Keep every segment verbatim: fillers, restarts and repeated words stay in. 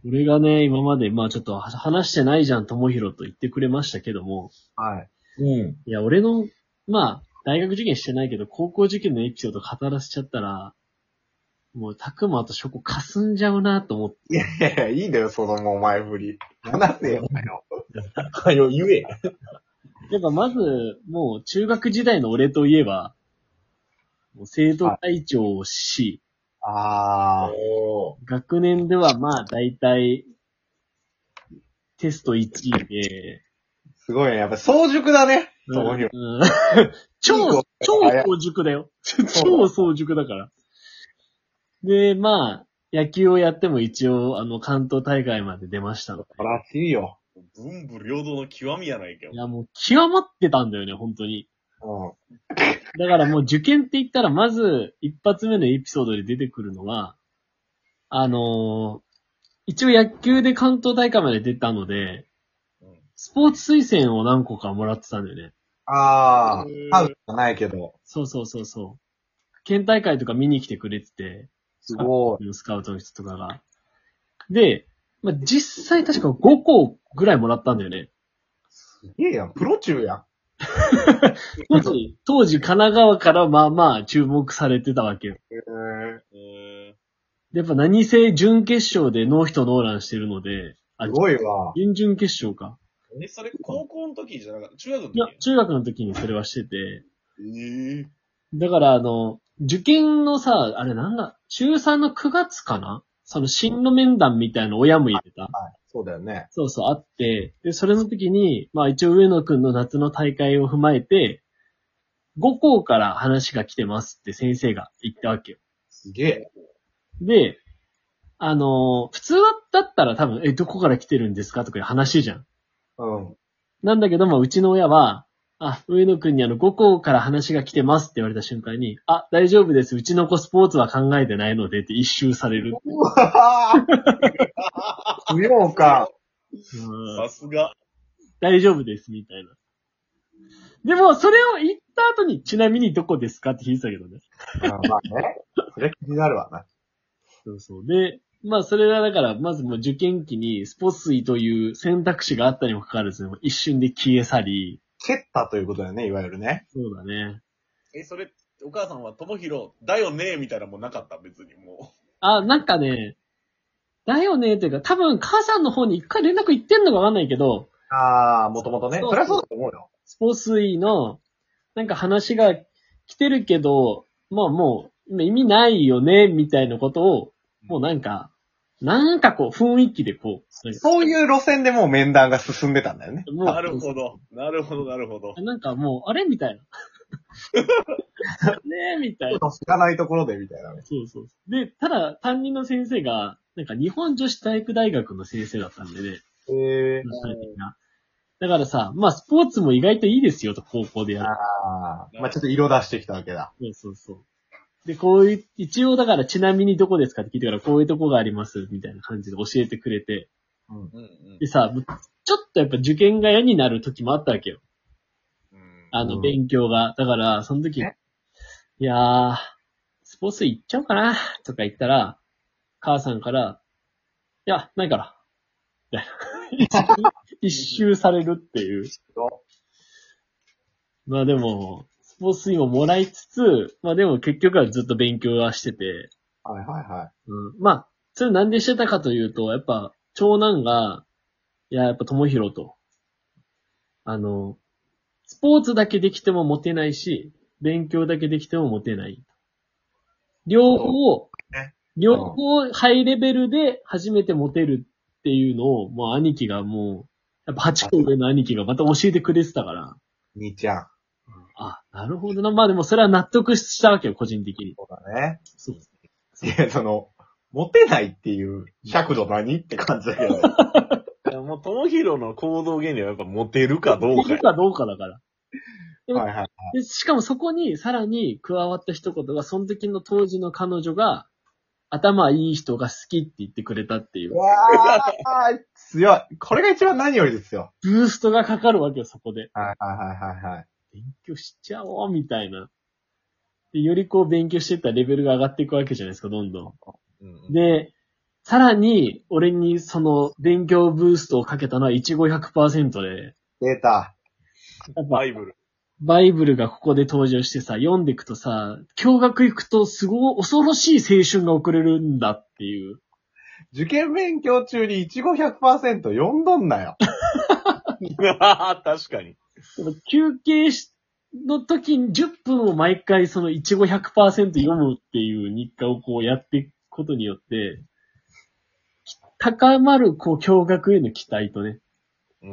俺がね、今まで、まあちょっと話してないじゃん、ともひろと言ってくれましたけども。 はい。うん。 いや、俺の、まあ、大学受験してないけど、高校受験のエピソード語らせちゃったら、もう、たくまとそこ霞んじゃうなと思って。 いやいやいや、いいんだよ、そのもう前振り。話せよ、よ。 はよ、言え。 やっぱまず、もう中学時代の俺といえば、もう生徒会長をし、 あー。 おー。 学年ではまあ大体、テストいちいで、 すごいね。やっぱ早熟だね。ともひろ。 うん超、超早熟だよ。超早熟だから。で、まあ、野球をやっても一応、あの、関東大会まで出ましたので。 素晴らしいよ。 文武両道の極みやないかよい。や、もう、極まってたんだよね、本当に。 うん。 だからもう受験って言ったら、まず、一発目のエピソードで出てくるのが、あのー、一応野球で関東大会まで出たので、 うんスポーツ推薦を何個かもらってたんだよね。 あー。 へーハウスじゃないけど。 そうそうそうそう。県大会とか見に来てくれてて、 すごい。 スカウトの人とかが。で、まあ、実際確かごこぐらいもらったんだよね。 すげえやん。プロ中やん。 当時、当時神奈川からまあまあ注目されてたわけよ。 へー。 えでやっぱ何せ準決勝でノーヒットノーランしてるので、あ、 すごいわ。 準々決勝か。 ー、え、それ高校の時じゃなかった中学の時いや、中学の時にそれはしてて、 ええだからあの、受験のさ、あれなんだ、中さんのくがつかなその進路面談みたいなの親も入れた。 はい。そうだよね。 そうそう、あって、で、それの時に、まあ一応上野くんの夏の大会を踏まえて、ご校から話が来てますって先生が言ったわけよ。 すげえ。 で、あのー普通だったら多分、え、どこから来てるんですかとかいう話じゃん。 うん。 なんだけども、うちの親は、あ、上野くんにあの、ご校から話が来てますって言われた瞬間に、あ、大丈夫です。うちの子スポーツは考えてないのでって一周される。 うわー。不要か。 うんさすが。 大丈夫です、みたいな。でも、それを言った後に、ちなみにどこですかって聞いてたけどね。 うんまあね。それ気になるわな。 そうそう。で、まあ、それはだから、まずもう受験期に、スポーツイという選択肢があったにもかかわらず、一瞬で消え去り、 蹴ったということだよね、いわゆるね。 そうだね。 え、それ、お母さんは、ともひろ、だよねみたいなもんなかった別にもあ、なんかね、だよね、というか、多分、母さんの方に一回連絡行ってんのかわかんないけど、 ああ、もともとね。 そうそりゃそうだと思うよ。 スポーツイの、なんか話が来てるけど、まあもう、意味ないよね、みたいなことを、もうなんか、なんかこう、雰囲気でこう、なんかそういう路線でもう面談が進んでたんだよね。 う。 もうなるほど。なるほど、なるほど。 なんかもう、あれみたいな。ねえ、みたいな。 知らないところでみたいなね。 そうそう。で、ただ、担任の先生が、なんか日本女子体育大学の先生だったんでね。 へえ。 だからさ、まあスポーツも意外といいですよと、高校でやる。 ああ。まあちょっと色出してきたわけだ。 そうそうそう。で、こういう、一応だからちなみにどこですかって聞いてから、こういうとこがあります、みたいな感じで教えてくれて。 うん。 うんうんでさ、ちょっとやっぱ受験が嫌になる時もあったわけよ。 うん。 あの、 うん勉強が。だから、その時、いねやー、スポーツ行っちゃおうかな、とか言ったら、母さんから、いや、ないから。みたいな一周されるっていう。まあでも、スポーツにももらいつつ、まあでも結局はずっと勉強はしてて、 はいはいはい。 うん、まあ、それなんでしてたかというと、やっぱ、長男が、いや、やっぱ友弘と、あの、スポーツだけできてもモテないし、勉強だけできてもモテない。両方、 ね両方ハイレベルで初めてモテるっていうのを、もう兄貴がもう、やっぱはちこ上の兄貴がまた教えてくれてたから、 兄ちゃん。 あ、なるほどな。まあでもそれは納得したわけよ、個人的に。 そうだね。 そう。 いや、その、モテないっていう尺度何って感じだけどね。 いやもう、ともひろの行動原理はやっぱモテるかどうかや。 モテるかどうかだから。でもはいはい。 で、しかもそこにさらに加わった一言が、その時の当時の彼女が、頭いい人が好きって言ってくれたっていうう、わー、強い。これが一番何よりですよ。 ブーストがかかるわけよ、そこで。 はいはいはいはいはい。 勉強しちゃおう、みたいな。で、よりこう勉強していったらレベルが上がっていくわけじゃないですか、どんどうんうんん。で、 さらに、俺にその勉強ブーストをかけたのはイチゴ ひゃくパーセント で、 データ。 やっぱバイブル。 バイブルがここで登場してさ、読んでいくとさ、驚愕いくとすごい恐ろしい青春が送れるんだっていう。 受験勉強中にイチゴ ひゃくパーセント 読んどんなよ。 確かに。 休憩しの時にじゅっぷんを毎回そのイチゴ ひゃくパーセント 読むっていう日課をこうやっていくことによって、高まるこう驚愕への期待とね、 うん。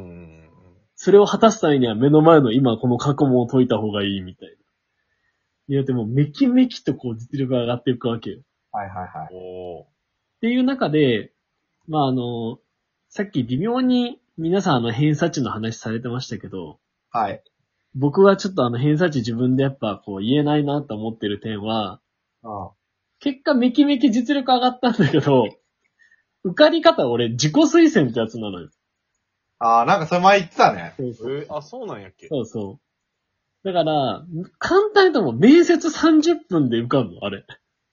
それを果たすためには目の前の今この過去問を解いた方がいいみたいな。によってもうめきめきとこう実力が上がっていくわけよ。 はいはいはい。 おー。 っていう中で、まああの、さっき微妙に皆さんあの偏差値の話されてましたけど、 はい。 僕はちょっとあの偏差値自分でやっぱこう言えないなと思ってる点は、 あ結果めきめき実力上がったんだけど、受かり方俺自己推薦ってやつなのよ。 あー、なんかそれ前言ってたね。 そうそう。 えー、あ、そうなんやっけ。 そうそう。だから、簡単に言うともう面接さんじゅっぷんで受かるの、あれ。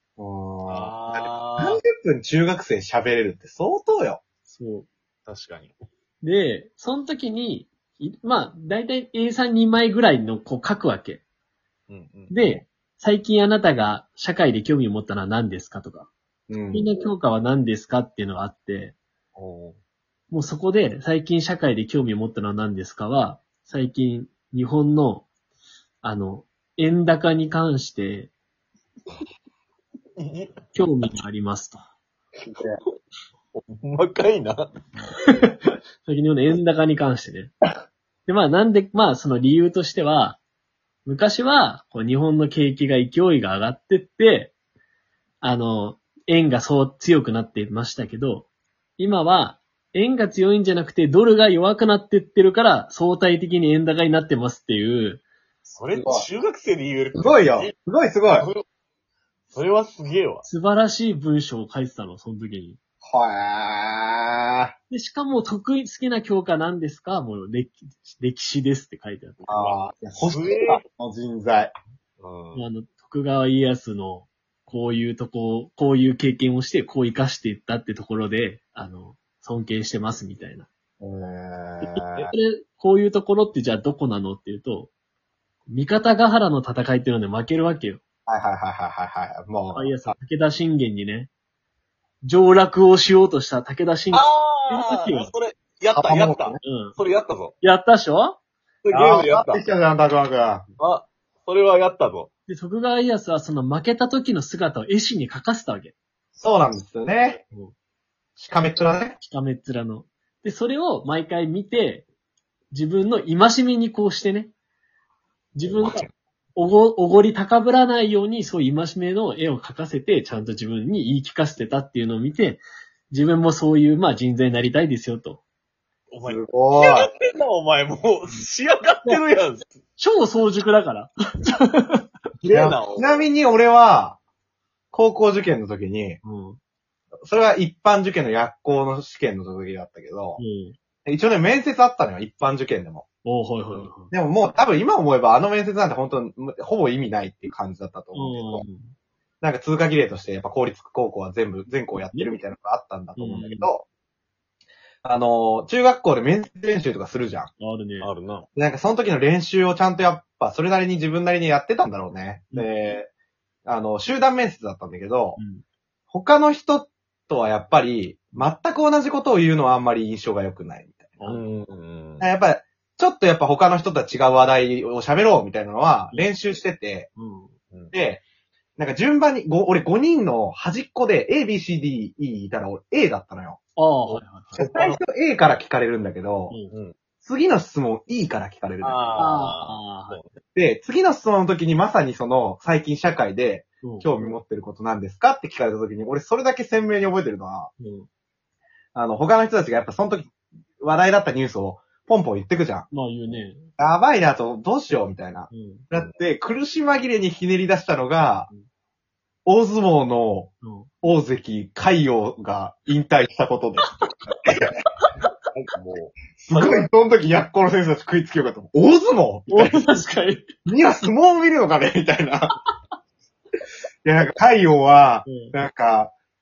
あー。 あさんじゅっぷん中学生喋れるって相当よ。 そー、確かに。 う。で、その時に、いまあ、だいたい エーさんに 枚ぐらいのこう書くわけ。 うんうん。 で、最近あなたが社会で興味を持ったのは何ですかとか、 うんみんな教科は何ですかっていうのがあって、 おー。 もうそこで最近社会で興味を持ったのは何ですかは、最近日本の、あの、円高に関して興味がありますと。 細かいな。 最近の円高に関してね。で、まあなんで、まあその理由としては、昔はこう日本の景気が勢いが上がってって、あの、円がそう強くなっていましたけど、今は円が強いんじゃなくてドルが弱くなってってるから相対的に円高になってますっていう、 それ、中学生で言える。 すごいよ。すごいすごい。はそれはすげえわ。 素晴らしい文章を書いてたの、その時に。 ー。 で、しかも得意、好きな教科何ですかもう歴、歴史ですって書いてあった。 あー。欲しいわ、この人材。 うん。 あの、徳川家康の、こういうとこ、こういう経験をして、こう生かしていったってところで、あの、尊敬してますみたいな。 えー。 で、こういうところってじゃあどこなのっていうと、三方ヶ原の戦いっていうので負けるわけよ。 はいはいはいはいはいはい。もう。 あ、いやさ、武田信玄にね、上洛をしようとした武田信玄。 あー、それ、やった、やった。 うん。 それやったぞ。 やったっしょそれゲームでやったあー、。できたじゃん、たくまくん。 あ、それはやったぞ。 で、徳川家康はその負けた時の姿を絵師に描かせたわけ。 そうなんですよね。 うん。 しかめっ面ね。 しかめっ面の。で、それを毎回見て、自分の戒めにこうしてね、自分がおご、おごり高ぶらないように、そういう戒めの絵を描かせて、ちゃんと自分に言い聞かせてたっていうのを見て、自分もそういう、まあ人材になりたいですよと。 お前、 すごい。 やってんな、お前、もう、仕上がってるやん。 超早熟だから。 綺麗な。 ちなみに俺は、高校受験の時に、 うん。うん。 それは一般受験の薬校の試験の時だったけど、一応ね、面接あったのよ、一般受験でも。 おー、はいはいはい。 でももう多分今思えばあの面接なんて本当にほぼ意味ないっていう感じだったと思うけど、なんか通過儀礼としてやっぱ公立高校は全部、全校やってるみたいなのがあったんだと思うんだけど、あの、中学校で面接練習とかするじゃん。 あるね。 あるな。 なんかその時の練習をちゃんとやっぱそれなりに自分なりにやってたんだろうね。 うんで、あの、集団面接だったんだけど、 うん。 他の人とはやっぱり全く同じことを言うのはあんまり印象が良くないみたいうん。 な。やっぱり、ちょっとやっぱ他の人とは違う話題を喋ろうみたいなのは練習してて、 うん。 で、なんか順番に、ご俺ごにんの端っこで A、B、C、D、E いたら俺 A だったのよ。 ああ、はいはいはい。 最初 A から聞かれるんだけど、 うん。 うん。 次の質問 E から聞かれるんだよ。 あああ、はい。 で、次の質問の時にまさにその最近社会でうん。 興味持ってることなんですかって聞かれた時に、俺それだけ鮮明に覚えてるのは、 うん。 あの、他の人たちがやっぱその時話題だったニュースをポンポン言ってくじゃん。 まあ言うね。 やばいなと、どうしようみたいな。 うん。 だって、苦し紛れにひねり出したのがうん、 大相撲のうん。 大関海洋が引退したことで。 なんかもう、 すごい、その時、やっこの先生たち食いつきよかったもん。大相撲みたいな。 お、確かに。 みんな相撲を見るのかねみたいな。いや、なんか海洋は、 うん。 なんか、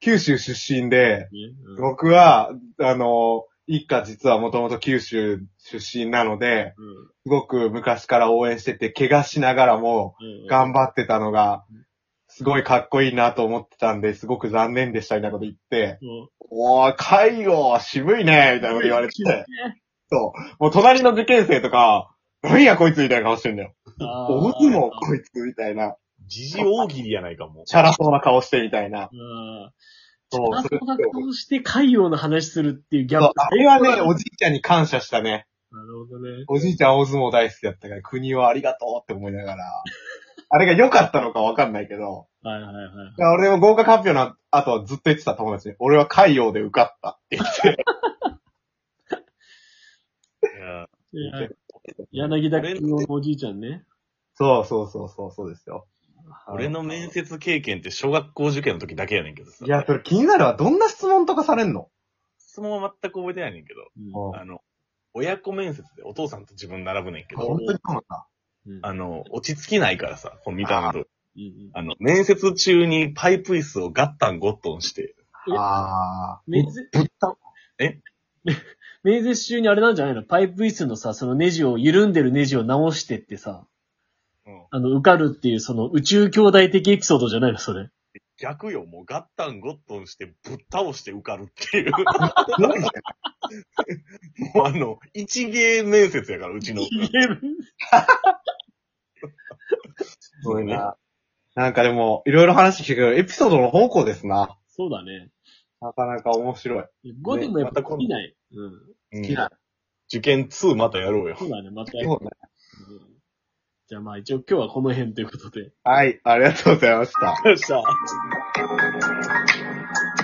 九州出身で、 ねうん、 僕は、あの、一家実はもともと九州出身なので、 うん、 すごく昔から応援してて、怪我しながらも頑張ってたのが、すごいかっこいいなと思ってたんで、すごく残念でしたみたいなこと言って、うん、おー、海洋渋いねみたいなこと言われて、そう。もう隣の受験生とか、何やこいつみたいな顔してんだよ。大相撲こいつみたいな。 時事大喜利やないかも。 チャラそうな顔してみたいな。 うんそう。チャラそうな顔して海洋の話するっていうギャップ。 あれはね、おじいちゃんに感謝したね。 なるほどね。 おじいちゃん大相撲大好きだったから、国はありがとうって思いながら。あれが良かったのかわかんないけど。 はいはいはい。 俺も合格発表の後ずっと言ってた友達に、俺は海洋で受かったって言って。 いや柳田君のおじいちゃんね。 そうそうそうそう、そうですよ。 俺の面接経験って小学校受験の時だけやねんけどさ。 いや、それ気になるわ。どんな質問とかされんの？ 質問は全く覚えてないねんけど、うん、あの、親子面接でお父さんと自分並ぶねんけど、 本当にそうだ。 あの、落ち着きないからさ、この見た目と。あの、面接中にパイプ椅子をガッタンゴットンして。 ああ。 面接、え面接中にあれなんじゃないの？パイプ椅子のさ、そのネジを、緩んでるネジを直してってさ、うん、あの、受かるっていう、その宇宙兄弟的エピソードじゃないのそれ。 逆よ、もうガッタンゴットンしてぶっ倒して受かるっていう。もうあの、一芸面接やから、うちの。一芸面接すごいな。なんかでも、いろいろ話聞くけど、エピソードの方向ですな。 そうだね。 なかなか面白い。 ごでもやっぱ好きない。 うん。好きない。受験にまたやろうよ。 そうだね、またやろう。そうだね。うん、じゃあまあ一応今日はこの辺ということで。 はい、ありがとうございました。 ありがとうございました。